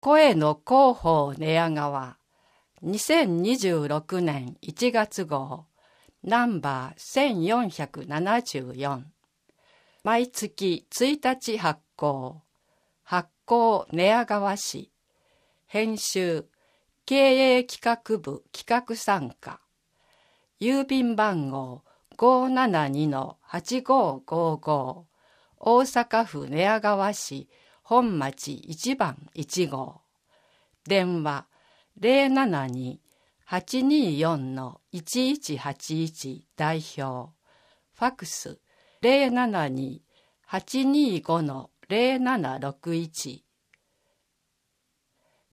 声の広報寝屋川2026年1月号ナンバー1474毎月1日発行寝屋川市編集経営企画部企画参加郵便番号572-8555大阪府寝屋川市本町1番1号電話072-824-1181代表ファクス072-825-0761